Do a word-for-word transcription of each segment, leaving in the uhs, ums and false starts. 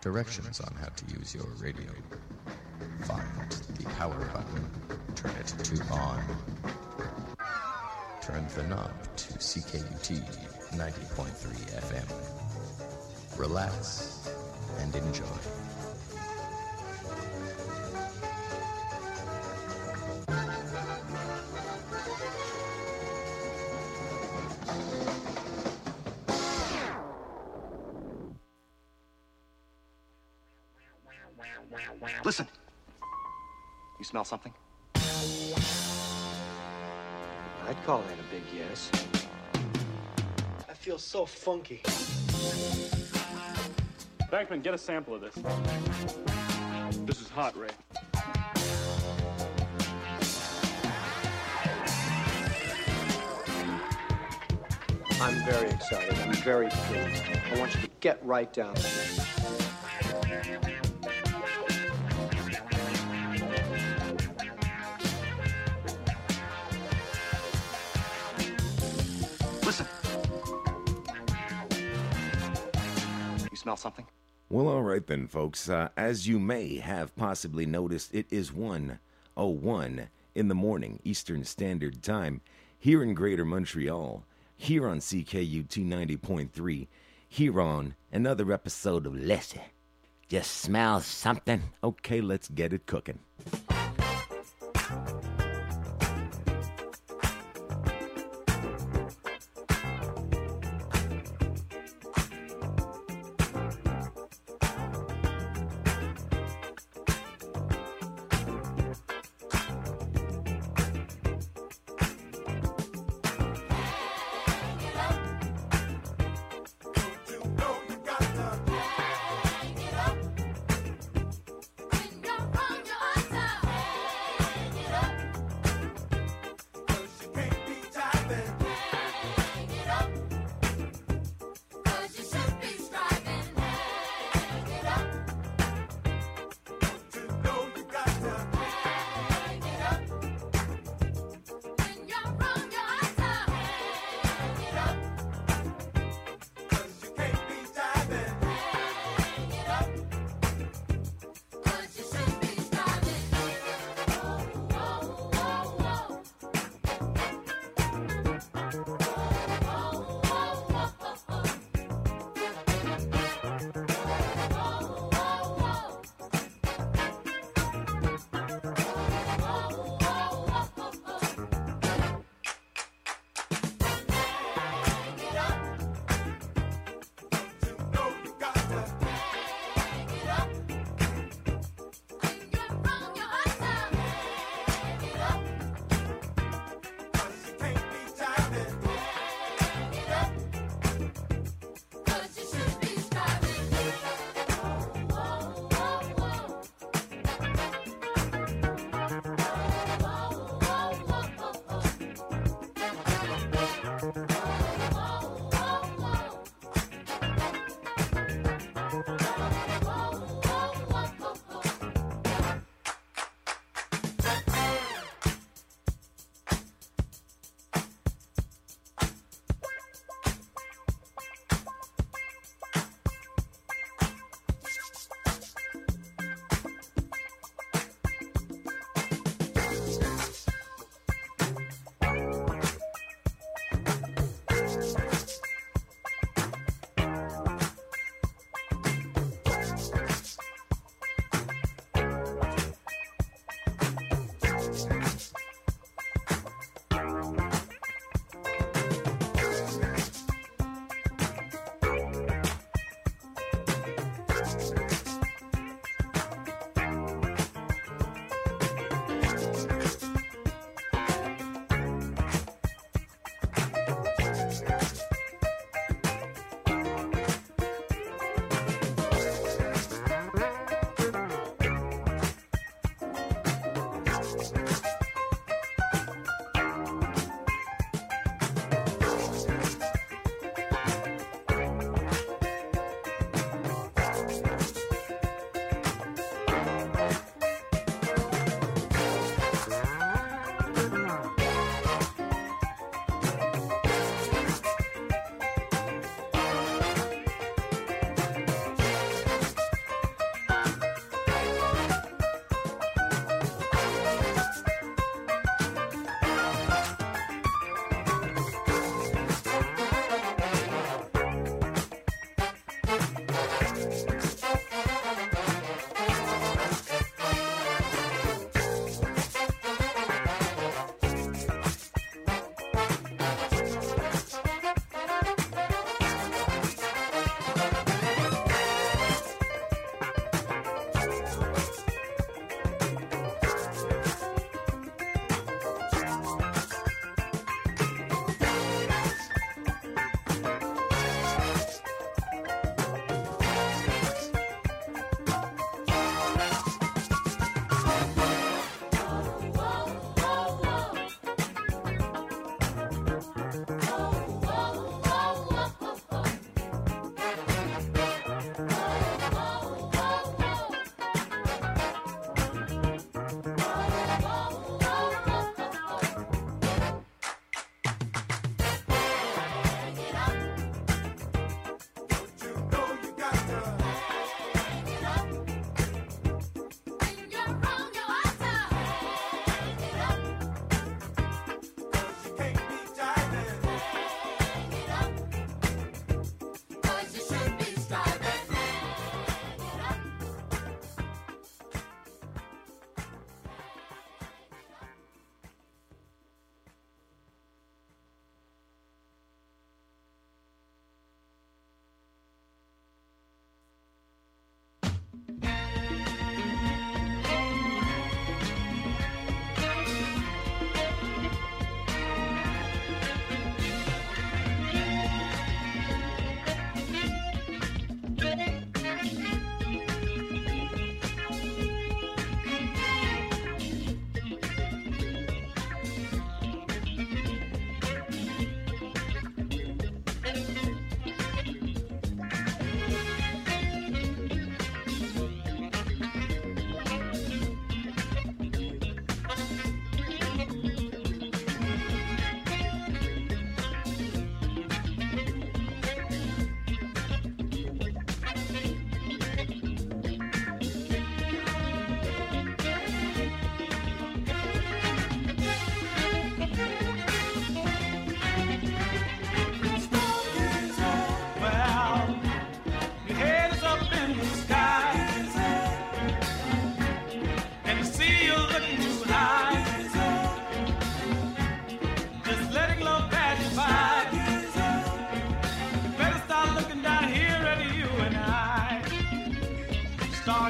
Directions on how to use your radio. Find the power button. Turn it to on. Turn the knob to C K U T ninety point three F M. Relax and enjoy. Listen. You smell something? I'd call that a big yes. I feel so funky. Bankman, get a sample of this. This is hot, Ray. I'm very excited. I'm very pleased. I want you to get right down to it. Listen. You smell something? Well, all right then, folks. Uh, as you may have possibly noticed, it is one oh one in the morning, Eastern Standard Time, here in Greater Montreal, here on C K U T ninety point three, here on another episode of Leslie. Just smell something? Okay, let's get it cooking. Hang it up. Bring your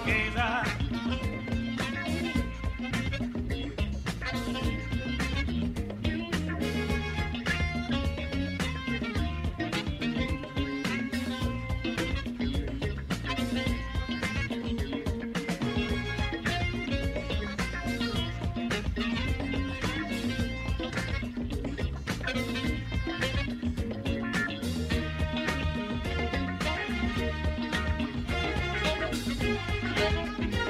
stargazer. Thank you.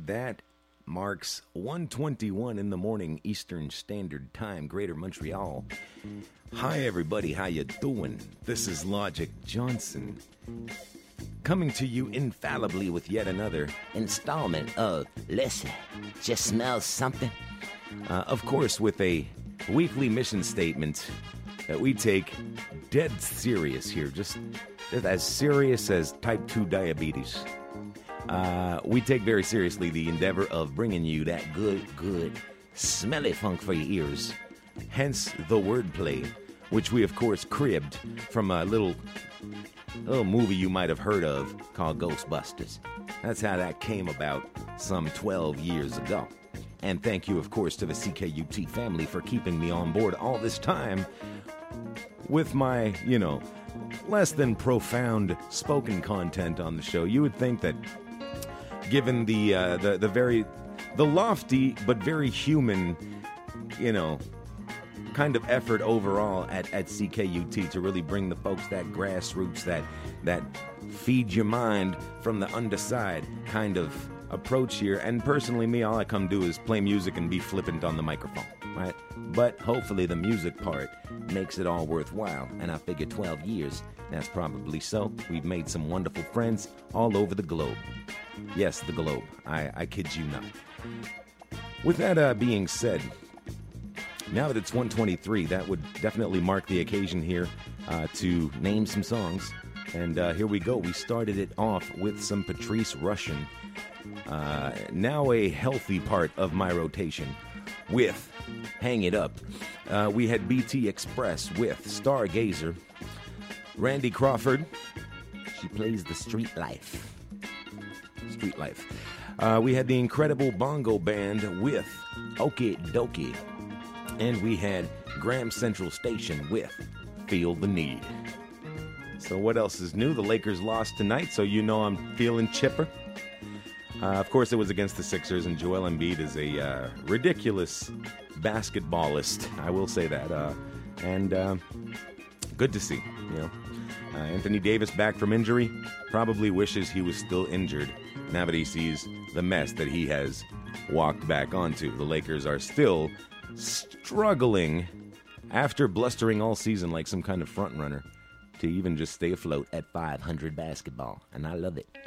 that marks one twenty-one in the morning Eastern Standard Time, Greater Montreal. Hi everybody, how you doing? This is Logic Johnson, coming to you infallibly with yet another installment of Listen, Just Smell Something. Uh, of course, with a weekly mission statement that we take dead serious here, just, just as serious as type two diabetes. Uh, we take very seriously the endeavor of bringing you that good, good, smelly funk for your ears. Hence the wordplay, which we of course cribbed from a little, little movie you might have heard of called Ghostbusters. That's how that came about some twelve years ago. And thank you, of course, to the C K U T family for keeping me on board all this time with my, you know, less than profound spoken content on the show. You would think that, given the uh, the the very the lofty but very human, you know, kind of effort overall at, at C K U T to really bring the folks that grassroots, that that feed your mind from the underside kind of approach here. And personally, me, all I come do is play music and be flippant on the microphone, right? But hopefully the music part makes it all worthwhile. And I figure twelve years, that's probably so. We've made some wonderful friends all over the globe. Yes, the globe. I, I kid you not. With that uh, being said, now that it's one twenty-three, that would definitely mark the occasion here uh, to name some songs. And uh, here we go. We started it off with some Patrice Rushen. Uh, now a healthy part of my rotation with Hang It Up. Uh, we had B T Express with Stargazer. Randy Crawford, She Plays the Street Life. Street Life. Uh, we had the Incredible Bongo Band with Okie Dokie. And we had Graham Central Station with Feel the Need. So what else is new? The Lakers lost tonight, so you know I'm feeling chipper. Uh, of course, it was against the Sixers, and Joel Embiid is a uh, ridiculous basketballist. I will say that. Uh, and uh, good to see, you know. Uh, Anthony Davis back from injury. Probably wishes he was still injured now that he sees the mess that he has walked back onto. The Lakers are still struggling after blustering all season like some kind of front runner to even just stay afloat at five hundred basketball. And I love it.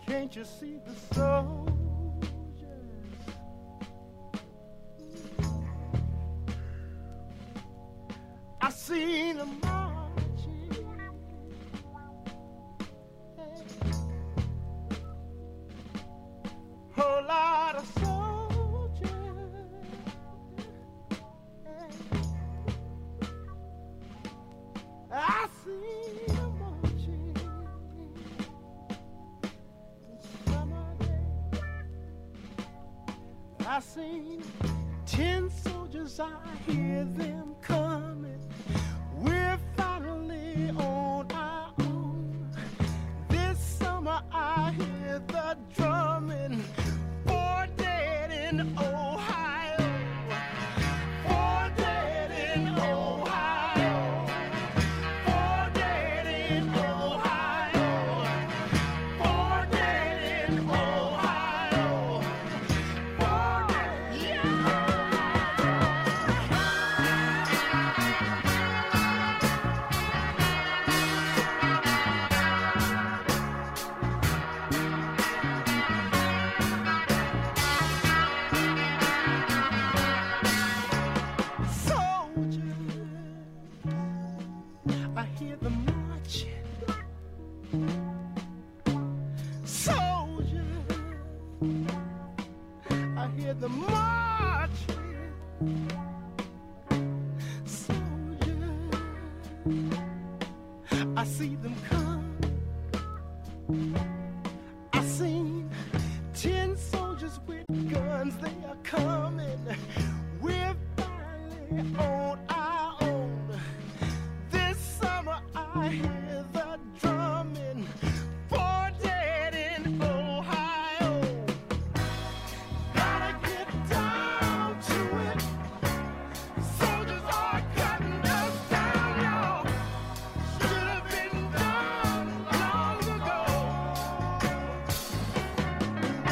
Can't you see the soldiers? I seen them marching. Whole lot of soldiers. I seen them marching. Summer day. I seen ten soldiers. I hear them coming. We're finally on our own. This summer I hear the drumming. Four dead in Ohio. Four dead in Ohio. Four dead in Ohio. Four dead in Ohio. Four dead, yeah. I hear the marching. Soldiers, I hear the marching. Soldiers, I see them come. I seen ten soldiers with guns. They are coming. We're finally on our own. This summer I hear the drumming. Four dead in Ohio. Gotta get down to it. Soldiers are cutting us down, y'all. Should have been done long ago.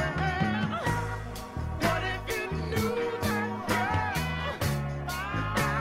Well, what if you knew that girl?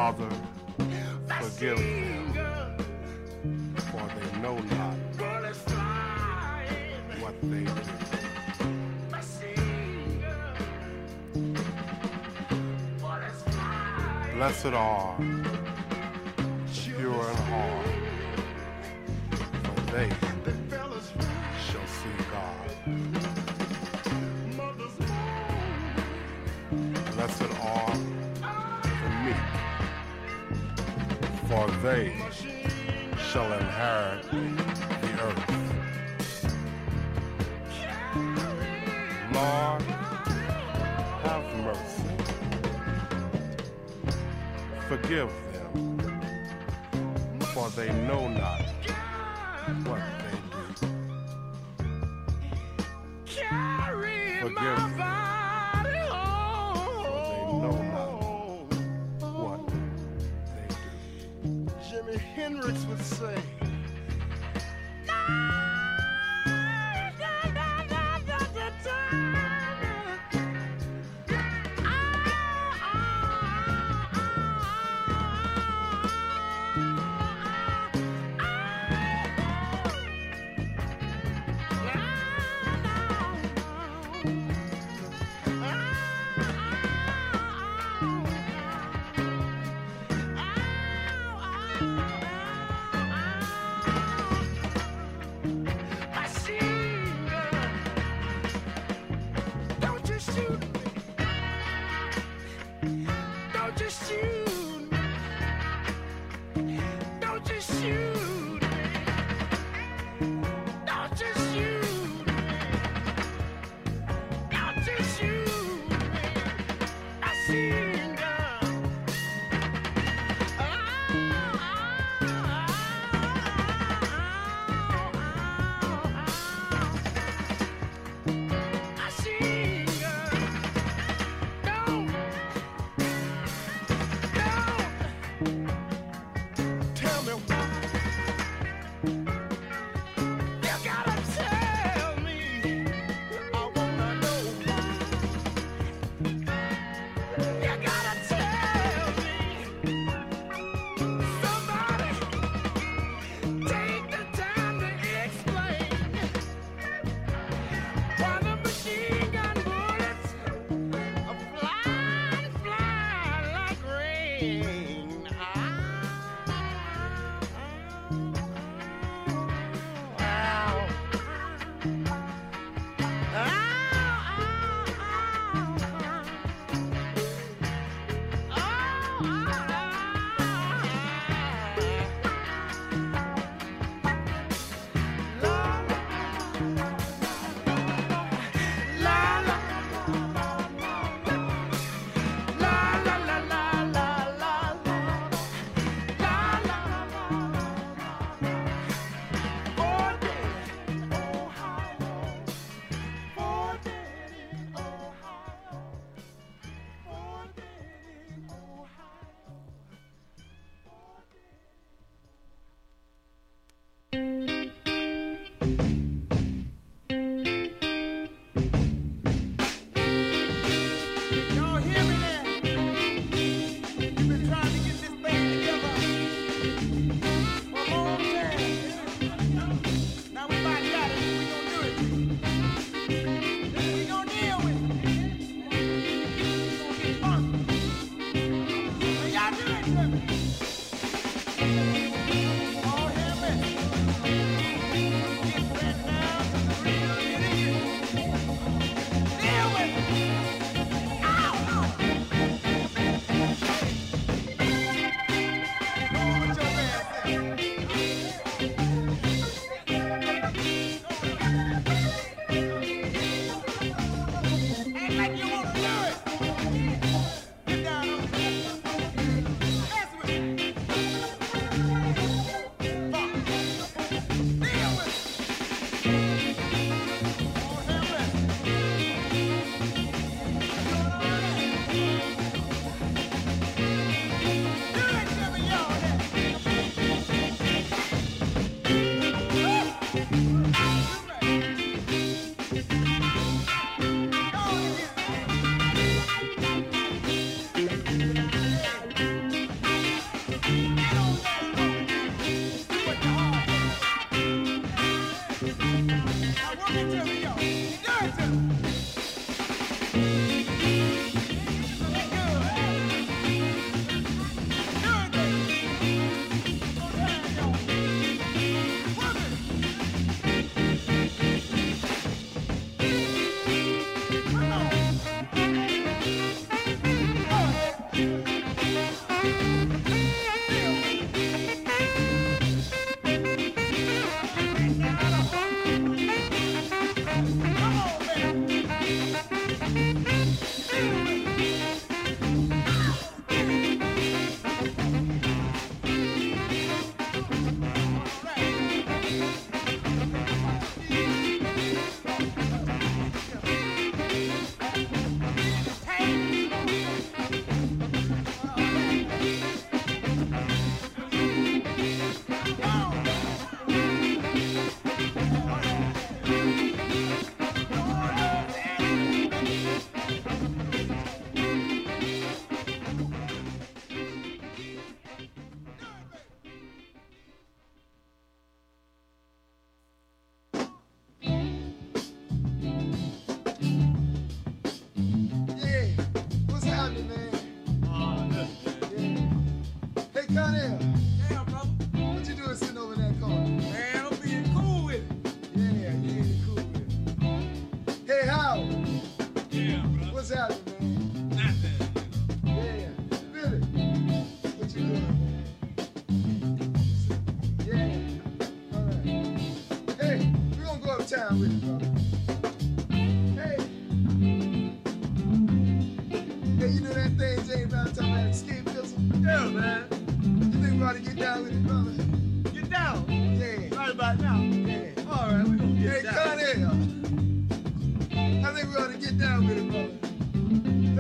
Father, forgive them, for they know not what they do. Blessed are the pure in heart, for they shall see God. Blessed are the meek, for they shall inherit the earth. Lord, have mercy. Forgive them, for they know not what they do. Forgive them, for they know not what they do. Jimi Hendrix would say,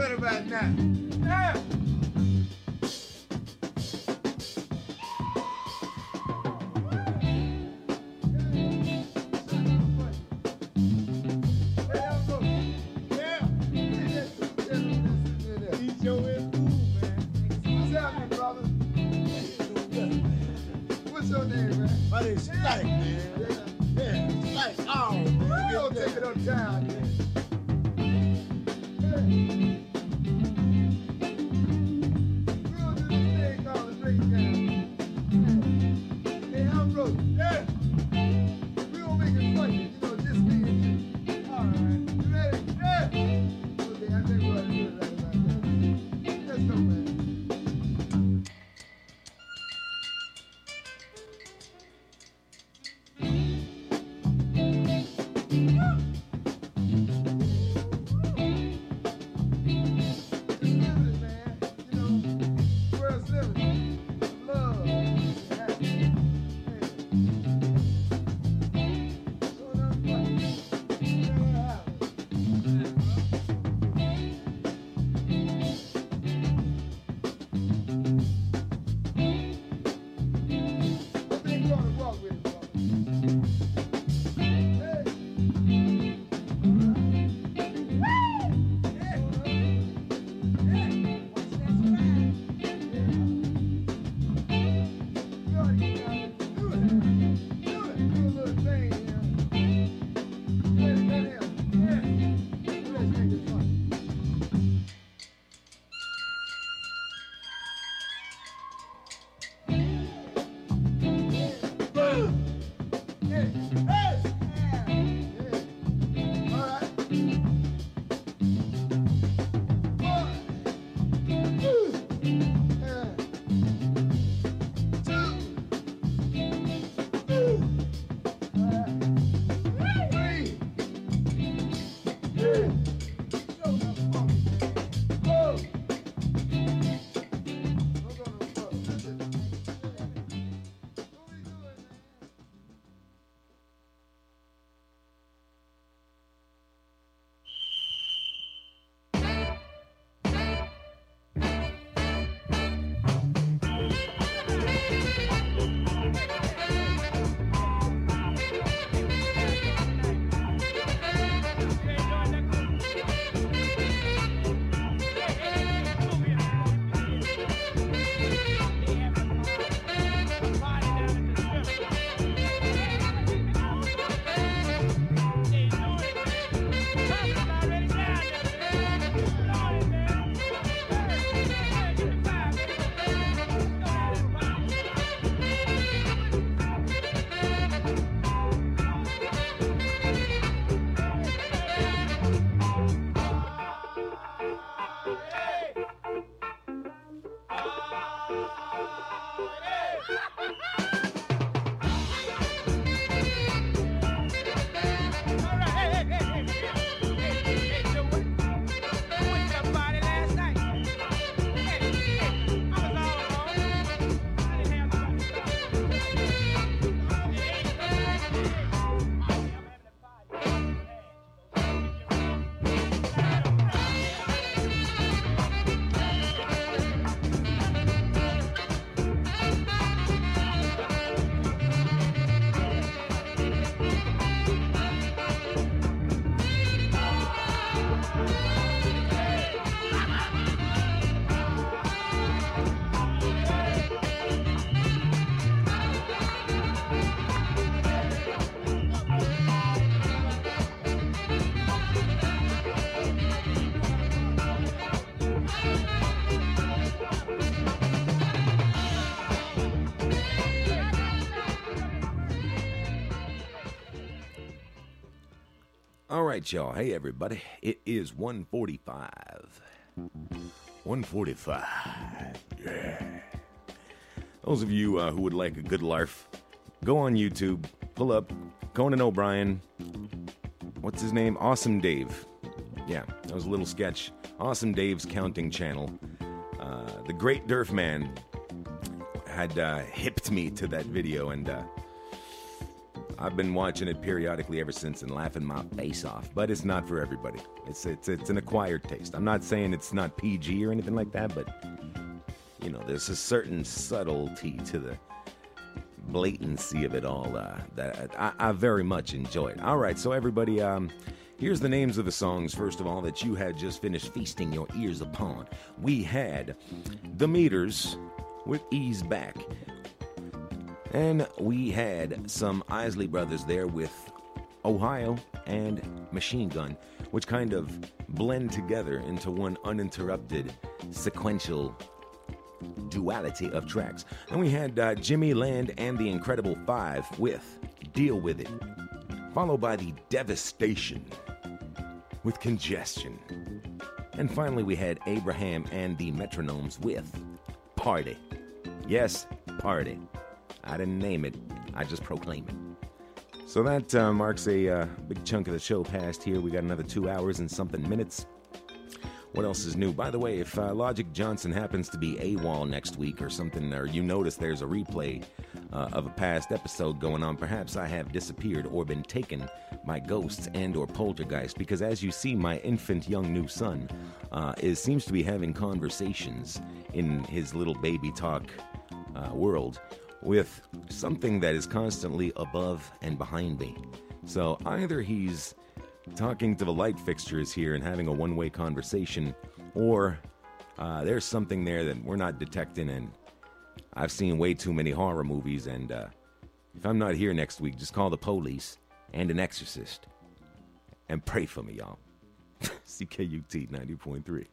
What about now? Yeah. What's your name, man? My name's Spike, man. Yeah, yeah, Spike. Oh, man. Don't take it uptown, man. All right, y'all. Hey, everybody. It is one forty-five. one forty-five. Yeah. Those of you uh, who would like a good larf, go on YouTube, pull up Conan O'Brien. What's his name? Awesome Dave. Yeah, that was a little sketch. Awesome Dave's Counting Channel. Uh, the great Durf Man had uh, hipped me to that video, and uh, I've been watching it periodically ever since and laughing my face off, but it's not for everybody. It's it's it's an acquired taste. I'm not saying it's not P G or anything like that, but you know, there's a certain subtlety to the blatancy of it all uh, that I, I very much enjoyed. All right, so everybody, um, here's the names of the songs, first of all, that you had just finished feasting your ears upon. We had The Meters with Ease Back. And we had some Isley Brothers there with Ohio and Machine Gun, which kind of blend together into one uninterrupted sequential duality of tracks. And we had uh, Jimmy Land and the Incredible Five with Deal With It, followed by the Devastation with Congestion. And finally we had Abraham and the Metronomes with Party. Yes, Party. I didn't name it, I just proclaim it. So that uh, marks a uh, big chunk of the show past here. We got another two hours and something minutes. What else is new? By the way, if uh, Logic Johnson happens to be AWOL next week or something, or you notice there's a replay uh, of a past episode going on, perhaps I have disappeared or been taken by ghosts and or poltergeist, because as you see, my infant young new son uh, is seems to be having conversations in his little baby talk uh, world with something that is constantly above and behind me. So either he's talking to the light fixtures here and having a one-way conversation, or uh, there's something there that we're not detecting, and I've seen way too many horror movies, and uh, if I'm not here next week, just call the police and an exorcist and pray for me, y'all. C K U T ninety point three.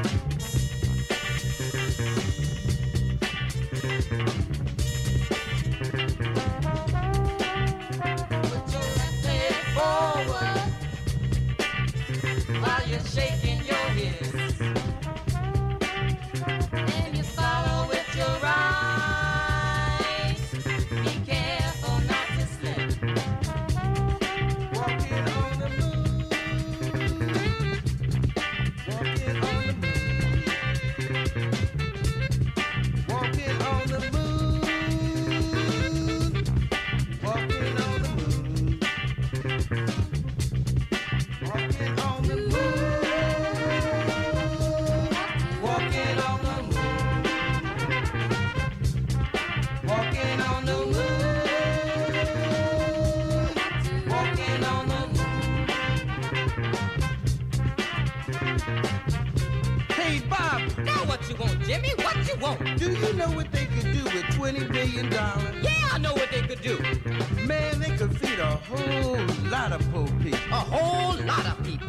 Hey, Bob. Now what you want, Jimmy? What you want? Do you know what they could do with twenty billion dollars? Yeah, I know what they could do. Man, they could feed a whole lot of poor people. A whole lot of people.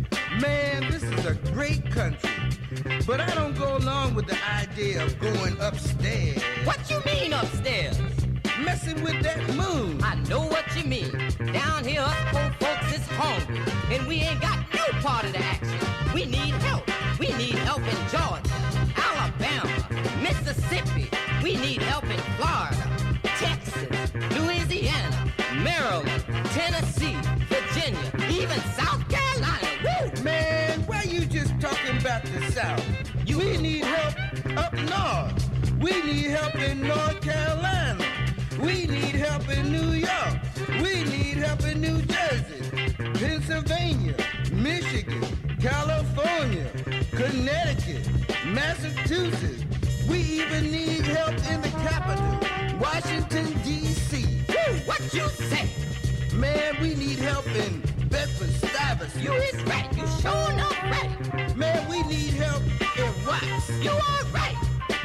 Man, this is a great country. But I don't go along with the idea of going upstairs. What you mean upstairs? Messing with that moon. I know what you mean. Down here, us poor folks is hungry. And we ain't got no part of the action. We need help. We need help in Georgia, Alabama, Mississippi. We need help in Florida, Texas, Louisiana, Maryland, Tennessee, Virginia, even South Carolina. Woo! Man, why you just talking about the South? You we need help up north. We need help in North Carolina. We need help in New York. We need help in New Jersey, Pennsylvania, Michigan, California, Connecticut, Massachusetts. We even need help in the capital, Washington, D C Woo, what you say? Man, we need help in Bedford-Stuyvesant. You is right. You sure enough right. Man, we need help in Watts. You are right.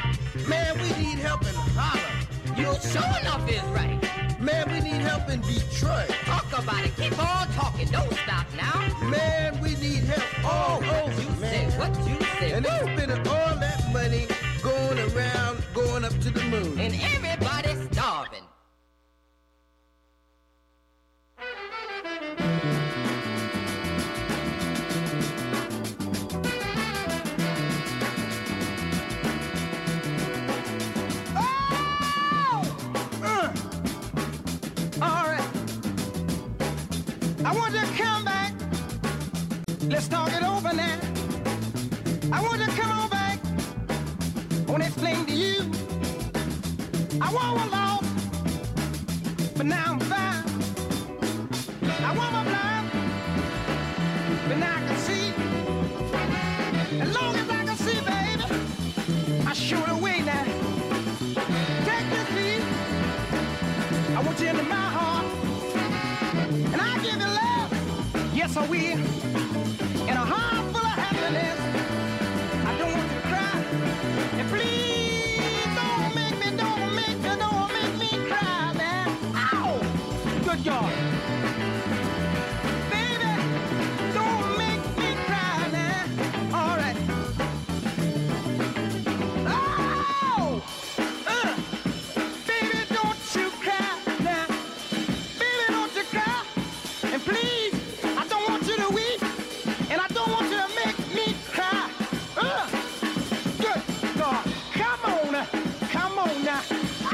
Man, we need help in Harlem. You sure enough is right. Man, we need help in Detroit. Talk about it. Keep on talking. Don't stop now. Man, we need help all over, You man. say what you say. And they're spending all that money going around, going up to the moon. And everybody's starving. I want you to come back. Let's talk it over now. I want you to come on back. I want to explain to you. I was lost, but now I'm found. I was blind, but now I can see. As long as I can see, baby, I show the way now. Take this lead. I want you into my heart. And I give you love, yes I will, in a heart full of happiness. I don't want you to cry, and please don't make me, don't make me, don't make me cry, man. Ow! Good God. Baby, don't make me cry now. All right. Oh! Uh! Baby, don't you cry now. Baby, don't you cry. And please, I don't want you to weep, and I don't want you to make me cry. Uh, good God, come on now, come on now.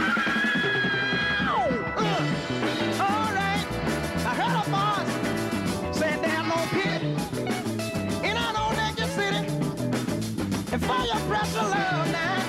Ow! Uh, all right, I heard a voice saying down on pit, in I know Naked City, and for your precious love now.